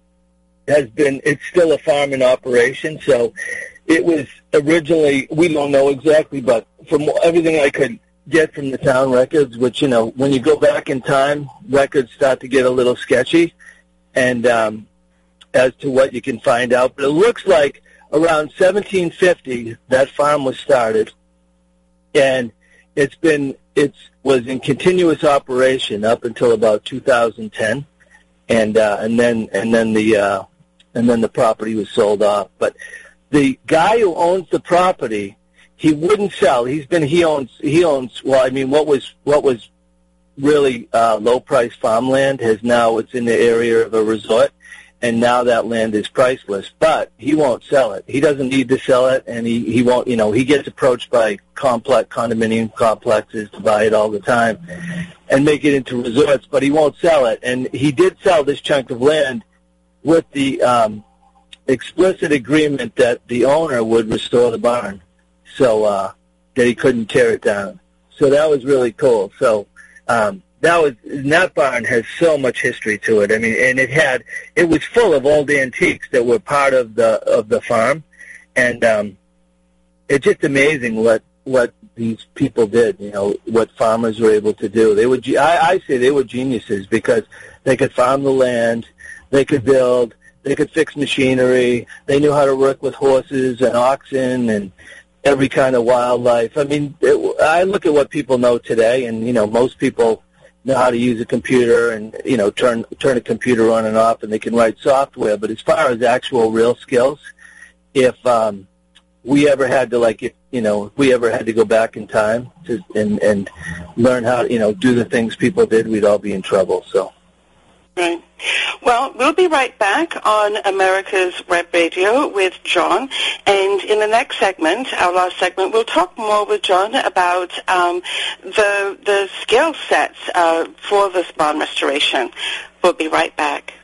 has been, it's still a farm in operation. So it was originally, we don't know exactly, but from everything I could get from the town records, which, you know, when you go back in time, records start to get a little sketchy, and um, as to what you can find out. But it looks like around seventeen fifty, that farm was started, and it's been, it's was in continuous operation up until about two thousand ten, and uh, and then and then the uh, and then the property was sold off. But the guy who owns the property, he wouldn't sell. He's been he owns he owns well, I mean, what was what was really uh, low price farmland has now, it's in the area of a resort, and now that land is priceless. But he won't sell it. He doesn't need to sell it, and he, he won't, you know, he gets approached by complex condominium complexes to buy it all the time and make it into resorts, but he won't sell it. And he did sell this chunk of land with the um, explicit agreement that the owner would restore the barn, so uh, that he couldn't tear it down. So that was really cool. So um, that was, that barn has so much history to it. I mean, and it had, it was full of old antiques that were part of the of the farm, and um, it's just amazing what what these people did. You know, what farmers were able to do. They were, I, I say, they were geniuses, because they could farm the land, they could build, they could fix machinery, they knew how to work with horses and oxen and every kind of wildlife. I mean, it, I look at what people know today, and, you know, most people know how to use a computer and, you know, turn turn a computer on and off, and they can write software. But as far as actual real skills, if um, we ever had to, like, if, you know, if we ever had to go back in time to, and, and learn how to, you know, do the things people did, we'd all be in trouble, so. Right. Well, we'll be right back on America's Web Radio with John. And in the next segment, our last segment, we'll talk more with John about um, the the skill sets uh, for this barn restoration. We'll be right back.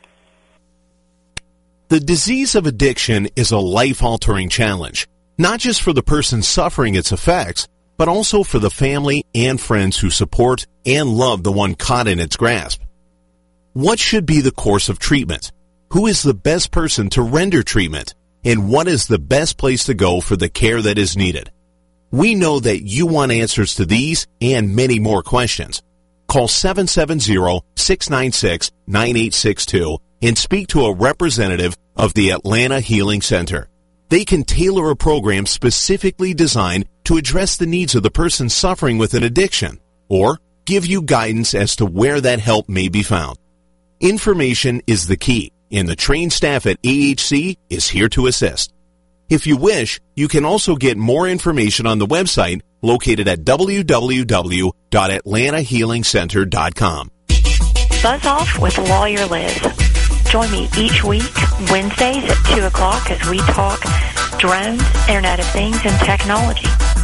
The disease of addiction is a life-altering challenge, not just for the person suffering its effects, but also for the family and friends who support and love the one caught in its grasp. What should be the course of treatment? Who is the best person to render treatment? And what is the best place to go for the care that is needed? We know that you want answers to these and many more questions. Call seven seven zero, six nine six, nine eight six two and speak to a representative of the Atlanta Healing Center. They can tailor a program specifically designed to address the needs of the person suffering with an addiction, or give you guidance as to where that help may be found. Information is the key, and the trained staff at A H C is here to assist. If you wish, you can also get more information on the website located at w w w dot atlanta healing center dot com. Buzz Off with Lawyer Liz. Join me each week, Wednesdays at two o'clock, as we talk drones, Internet of Things, and technology.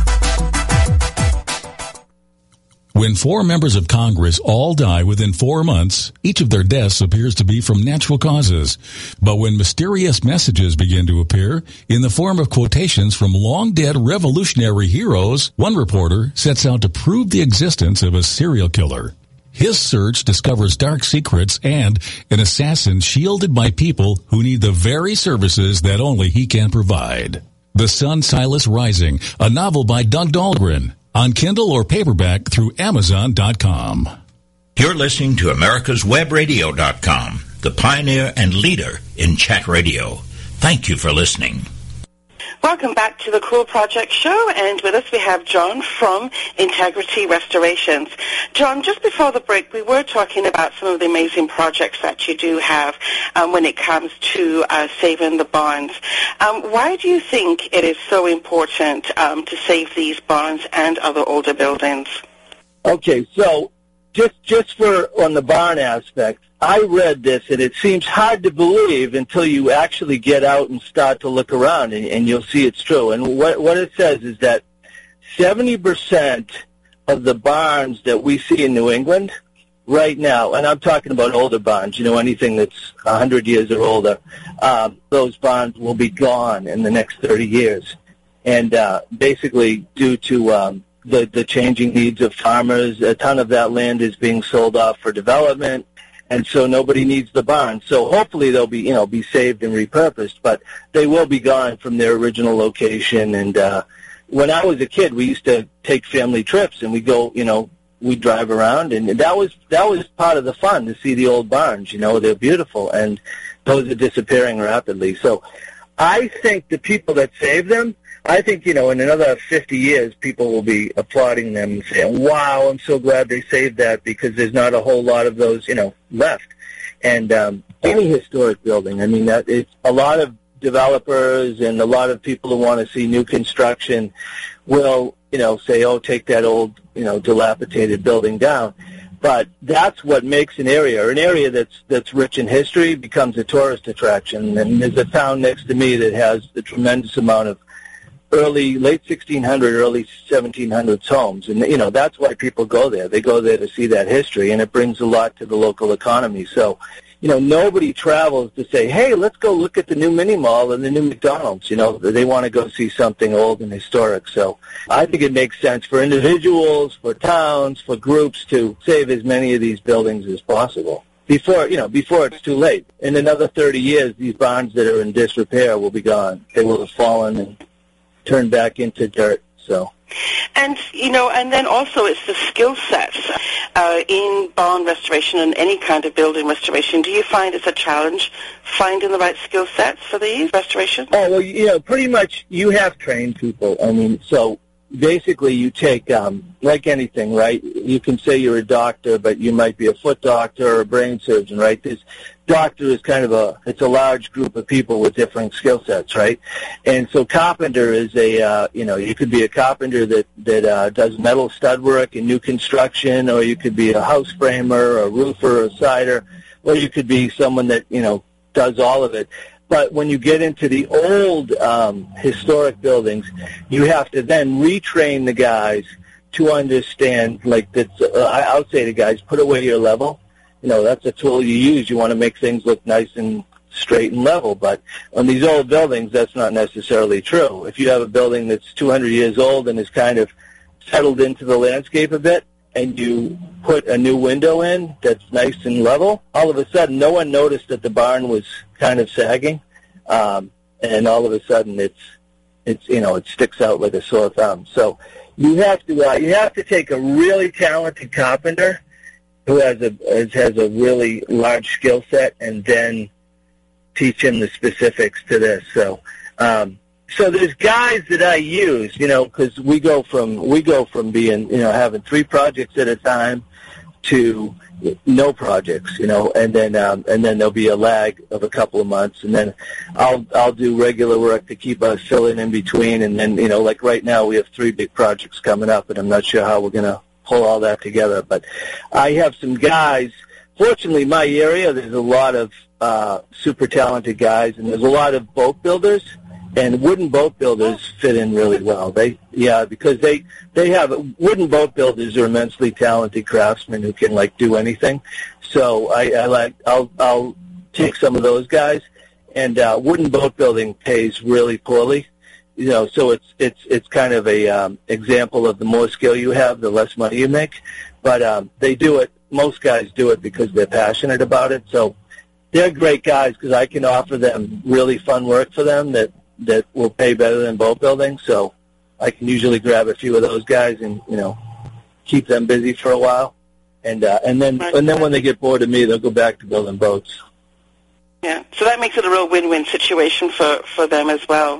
When four members of Congress all die within four months, each of their deaths appears to be from natural causes. But when mysterious messages begin to appear in the form of quotations from long-dead revolutionary heroes, one reporter sets out to prove the existence of a serial killer. His search discovers dark secrets and an assassin shielded by people who need the very services that only he can provide. The Sun Silas Rising, a novel by Doug Dahlgren, on Kindle or paperback through amazon dot com. You're listening to America's Web Radio dot com, the pioneer and leader in chat radio. Thank you for listening. Welcome back to the Cool Project Show, and with us we have John from Integrity Restorations. John, just before the break, we were talking about some of the amazing projects that you do have um, when it comes to uh, saving the barns. Um, why do you think it is so important um, to save these barns and other older buildings? Okay, so just just for on the barn aspect, I read this, and it seems hard to believe until you actually get out and start to look around, and, and you'll see it's true. And what, what it says is that seventy percent of the barns that we see in New England right now, and I'm talking about older barns, you know, anything that's one hundred years or older, uh, those barns will be gone in the next thirty years. And uh, basically due to um, the, the changing needs of farmers, a ton of that land is being sold off for development, and so nobody needs the barn. So hopefully they'll be, you know, be saved and repurposed, but they will be gone from their original location. And uh, when I was a kid, we used to take family trips, and we go, you know, we drive around, and that was that was part of the fun, to see the old barns. You know, they're beautiful, and those are disappearing rapidly. So I think the people that save them, I think, you know, in another fifty years, people will be applauding them and saying, wow, I'm so glad they saved that, because there's not a whole lot of those, you know, left. And um, any historic building, I mean, that it's a lot of developers and a lot of people who want to see new construction will, you know, say, oh, take that old, you know, dilapidated building down. But that's what makes an area, or an area that's that's rich in history, becomes a tourist attraction. And there's a town next to me that has a tremendous amount of early, late sixteen hundred, early seventeen hundreds homes. And, you know, that's why people go there. They go there to see that history, and it brings a lot to the local economy. So, you know, nobody travels to say, hey, let's go look at the new mini mall and the new McDonald's. You know, they want to go see something old and historic. So I think it makes sense for individuals, for towns, for groups to save as many of these buildings as possible before, you know, before it's too late. In another thirty years, these barns that are in disrepair will be gone. They will have fallen and turned back into dirt. So, and you know, and then also it's the skill sets uh, in barn restoration and any kind of building restoration. Do you find it's a challenge finding the right skill sets for these restorations? Oh well, you know, pretty much you have trained people. I mean, so basically you take um, like anything, right? You can say you're a doctor, but you might be a foot doctor or a brain surgeon, right? This doctor is kind of a, it's a large group of people with different skill sets, right? And so carpenter is a, uh, you know, you could be a carpenter that, that uh, does metal stud work and new construction, or you could be a house framer, a roofer, a sider, or you could be someone that, you know, does all of it. But when you get into the old um, historic buildings, you have to then retrain the guys to understand, like, that's, uh, I'll say to guys, put away your level. You know, that's a tool you use. You want to make things look nice and straight and level. But on these old buildings, that's not necessarily true. If you have a building that's two hundred years old and is kind of settled into the landscape a bit, and you put a new window in that's nice and level, all of a sudden no one noticed that the barn was kind of sagging, um, and all of a sudden it's it's you know it sticks out like a sore thumb. So you have to uh, you have to take a really talented carpenter who has a has a really large skill set, and then teach him the specifics to this. So. Um, So there's guys that I use, you know, because we go from we go from being, you know, having three projects at a time to no projects, you know, and then um, and then there'll be a lag of a couple of months, and then I'll I'll do regular work to keep us filling in between, and then you know, like right now we have three big projects coming up, and I'm not sure how we're gonna pull all that together, but I have some guys. Fortunately, my area there's a lot of uh, super talented guys, and there's a lot of boat builders. And wooden boat builders fit in really well. They, yeah, because they they have wooden boat builders are immensely talented craftsmen who can like do anything. So I, I like I'll I'll take some of those guys. And uh, wooden boat building pays really poorly, you know. So it's it's it's kind of a um, example of the more skill you have, the less money you make. But um, they do it. Most guys do it because they're passionate about it. So they're great guys because I can offer them really fun work for them that. that will pay better than boat building, so I can usually grab a few of those guys and, you know, keep them busy for a while. And uh, and then and then when they get bored of me, they'll go back to building boats. Yeah, so that makes it a real win-win situation for, for them as well.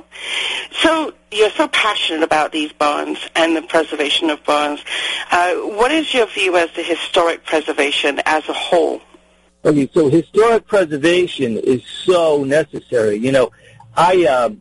So you're so passionate about these barns and the preservation of barns. Uh, what is your view as to historic preservation as a whole? Okay, so historic preservation is so necessary. You know, I um,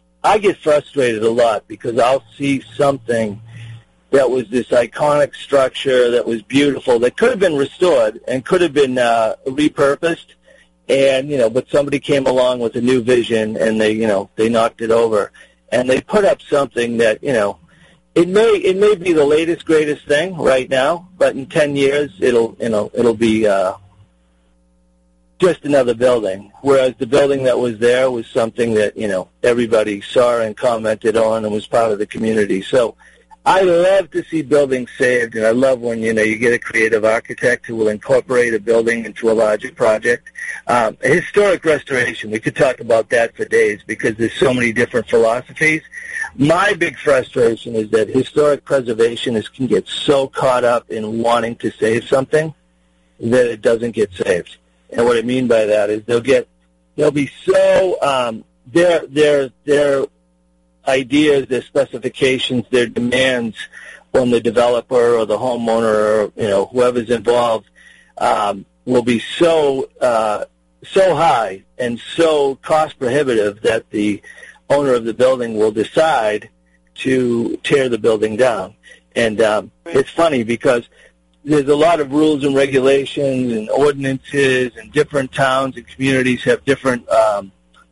I get frustrated a lot because I'll see something that was this iconic structure that was beautiful that could have been restored and could have been uh, repurposed, and you know, but somebody came along with a new vision and they, you know, they knocked it over and they put up something that, you know, it may it may be the latest greatest thing right now, but in ten years it'll you know it'll be uh, just another building, whereas the building that was there was something that, you know, everybody saw and commented on and was part of the community. So I love to see buildings saved, and I love when, you know, you get a creative architect who will incorporate a building into a larger project. Um, historic restoration, we could talk about that for days because there's so many different philosophies. My big frustration is that historic preservationists can get so caught up in wanting to save something that it doesn't get saved. And what I mean by that is they'll get, they'll be so, um, their, their, their ideas, their specifications, their demands on the developer or the homeowner or, you know, whoever's involved, um, will be so, uh, so high and so cost prohibitive that the owner of the building will decide to tear the building down. And, um, it's funny because there's a lot of rules and regulations and ordinances, and different towns and communities have different um,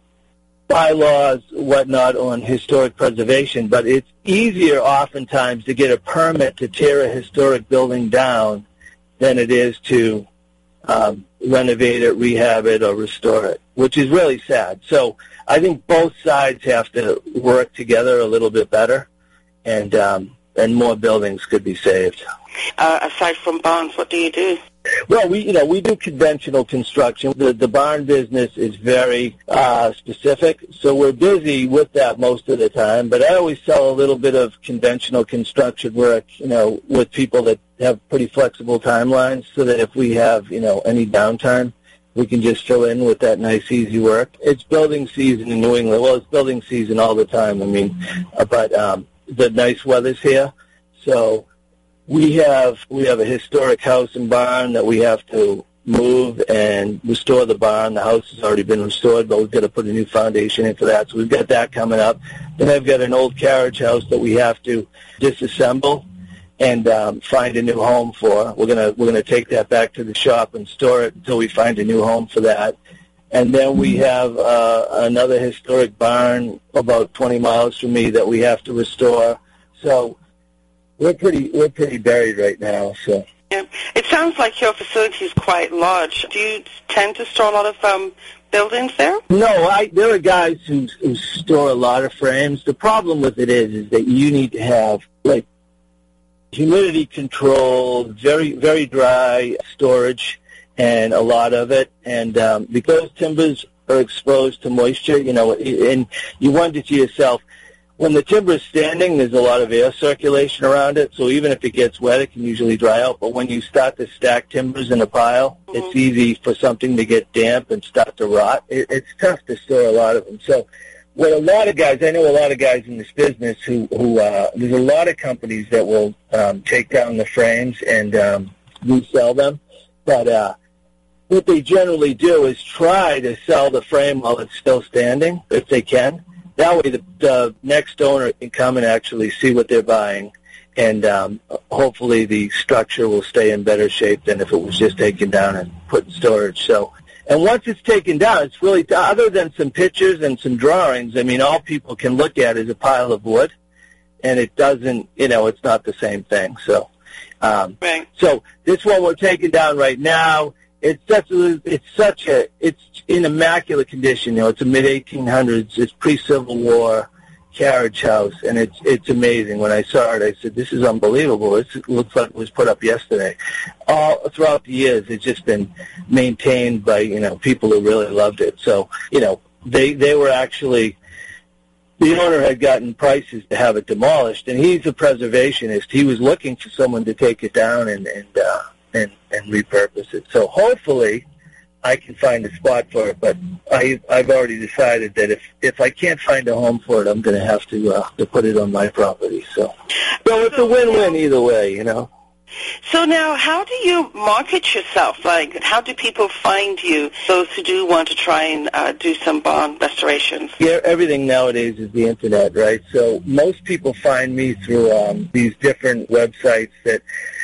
bylaws, whatnot, on historic preservation. But it's easier oftentimes to get a permit to tear a historic building down than it is to um, renovate it, rehab it, or restore it, which is really sad. So I think both sides have to work together a little bit better, and um, and more buildings could be saved. Uh, aside from barns, what do you do? Well, we you know we do conventional construction. The the barn business is very uh, specific, so we're busy with that most of the time. But I always sell a little bit of conventional construction work, you know, with people that have pretty flexible timelines, so that if we have you know any downtime, we can just fill in with that nice, easy work. It's building season in New England. Well, it's building season all the time. I mean, uh, but um, the nice weather's here, so. We have we have a historic house and barn that we have to move and restore the barn. The house has already been restored, but we've got to put a new foundation in for that. So we've got that coming up. Then I've got an old carriage house that we have to disassemble and um, find a new home for. We're gonna we're gonna take that back to the shop and store it until we find a new home for that. And then we have uh, another historic barn about twenty miles from me that we have to restore. So. We're pretty we're pretty buried right now. So yeah, it sounds like your facility is quite large. Do you tend to store a lot of um, buildings there? No, I there are guys who, who store a lot of frames. The problem with it is is that you need to have like humidity controlled, very, very dry storage, and a lot of it. And um, because timbers are exposed to moisture, you know, and you wonder to yourself, when the timber is standing, there's a lot of air circulation around it, so even if it gets wet, it can usually dry out. But when you start to stack timbers in a pile, mm-hmm. it's easy for something to get damp and start to rot. It, it's tough to store a lot of them. So what a lot of guys, I know a lot of guys in this business who, who uh, there's a lot of companies that will um, take down the frames and um, resell them. But uh, what they generally do is try to sell the frame while it's still standing, if they can. That way the, the next owner can come and actually see what they're buying, and um, hopefully the structure will stay in better shape than if it was just taken down and put in storage. So, and once it's taken down, it's really, other than some pictures and some drawings, I mean, all people can look at is a pile of wood, and it doesn't, you know, it's not the same thing. So, um, right. So this one we're taking down right now. It's such a, it's such a, it's in immaculate condition. You know, it's a mid eighteen hundreds. It's pre-Civil War carriage house, and it's it's amazing. When I saw it, I said, "This is unbelievable." It's, it looks like it was put up yesterday. All throughout the years, it's just been maintained by you know people who really loved it. So you know, they they were actually. The owner had gotten prices to have it demolished, and he's a preservationist. He was looking for someone to take it down and and. Uh, And, and repurpose it. So hopefully I can find a spot for it, but I, I've already decided that if, if I can't find a home for it, I'm going to have to uh, to put it on my property. So, so it's a win-win either way, you know. So now, how do you market yourself? Like, how do people find you, those who do want to try and uh, do some barn restorations? Yeah, everything nowadays is the Internet, right? So most people find me through um, these different websites that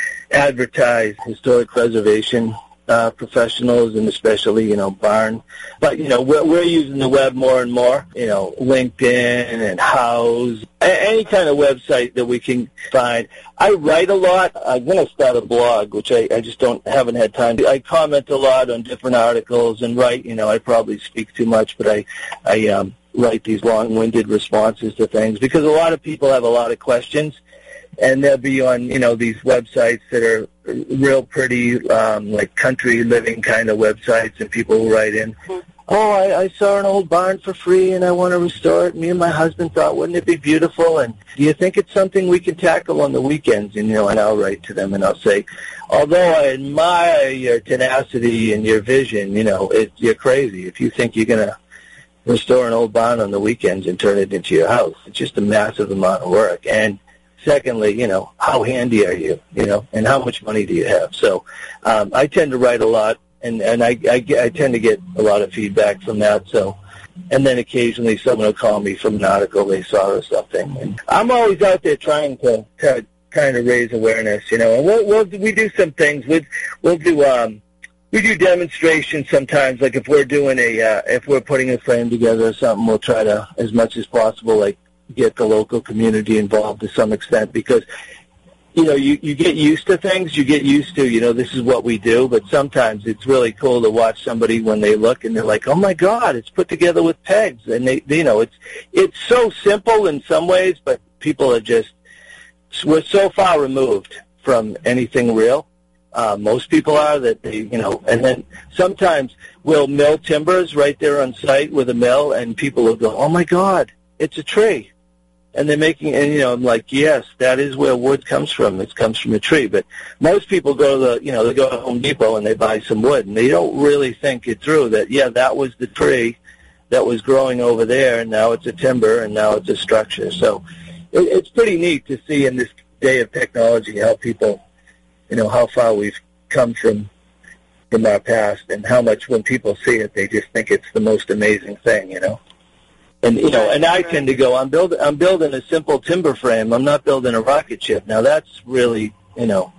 advertise historic preservation uh, professionals, and especially, you know, barn. But, you know, we're, we're using the web more and more, you know, LinkedIn and Houzz, any kind of website that we can find. I write a lot. I'm going to start a blog, which I, I just don't haven't had time to. I comment a lot on different articles and write, you know, I probably speak too much, but I, I um, write these long-winded responses to things because a lot of people have a lot of questions. And they'll be on, you know, these websites that are real pretty, um, like country living kind of websites, and people will write in, oh, I, I saw an old barn for free and I want to restore it. Me and my husband thought, wouldn't it be beautiful? And do you think it's something we can tackle on the weekends? And, you know, and I'll write to them and I'll say, although I admire your tenacity and your vision, you know, it, you're crazy if you think you're going to restore an old barn on the weekends and turn it into your house. It's just a massive amount of work. And secondly, you know, how handy are you, you know, and how much money do you have? So um, I tend to write a lot, and, and I, I, I tend to get a lot of feedback from that. So, and then occasionally someone will call me from an article they saw or something. And I'm always out there trying to, to kind of raise awareness, you know, and we'll, we'll, we do some things. We'll, we'll do, um, we do demonstrations sometimes, like if we're doing a, uh, if we're putting a frame together or something, we'll try to, as much as possible, like, get the local community involved to some extent because, you know, you, you get used to things. You get used to, you know, this is what we do, but sometimes it's really cool to watch somebody when they look and they're like, oh, my God, it's put together with pegs. And, they, they you know, it's it's so simple in some ways, but people are just, we're so far removed from anything real. Uh, most people are that they, you know, and then sometimes we'll mill timbers right there on site with a mill, and people will go, oh, my God, it's a tree. And they're making, and, you know, I'm like, yes, that is where wood comes from. It comes from a tree. But most people go to the, you know, they go to Home Depot and they buy some wood, and they don't really think it through that, yeah, that was the tree that was growing over there, and now it's a timber, and now it's a structure. So it, it's pretty neat to see in this day of technology how people, you know, how far we've come from from our past, and how much when people see it, they just think it's the most amazing thing, you know. And you know, and I tend to go, I'm building, I'm building a simple timber frame. I'm not building a rocket ship. Now that's really, you know,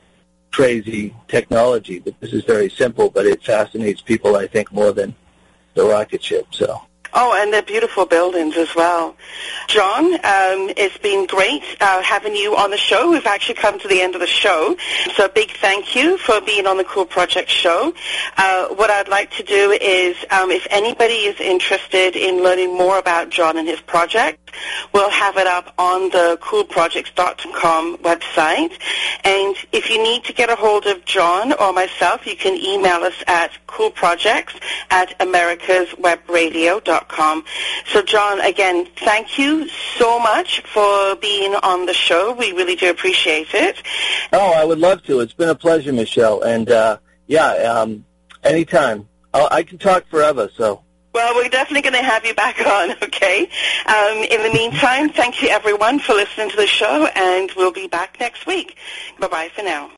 crazy technology. But this is very simple, but it fascinates people, I think, more than the rocket ship. So. Oh, and they're beautiful buildings as well. John, um, it's been great uh, having you on the show. We've actually come to the end of the show. So a big thank you for being on the Cool Project show. Uh, what I'd like to do is, um, if anybody is interested in learning more about John and his project, we'll have it up on the cool projects dot com website. And if you need to get a hold of John or myself, you can email us at coolprojects at americas web radio dot com. So, John, again, thank you so much for being on the show. We really do appreciate it. Oh, I would love to. It's been a pleasure, Michelle. And, uh, yeah, um, anytime. I'll, I can talk forever, so. Well, we're definitely going to have you back on, okay? Um, in the meantime, thank you, everyone, for listening to the show, and we'll be back next week. Bye-bye for now.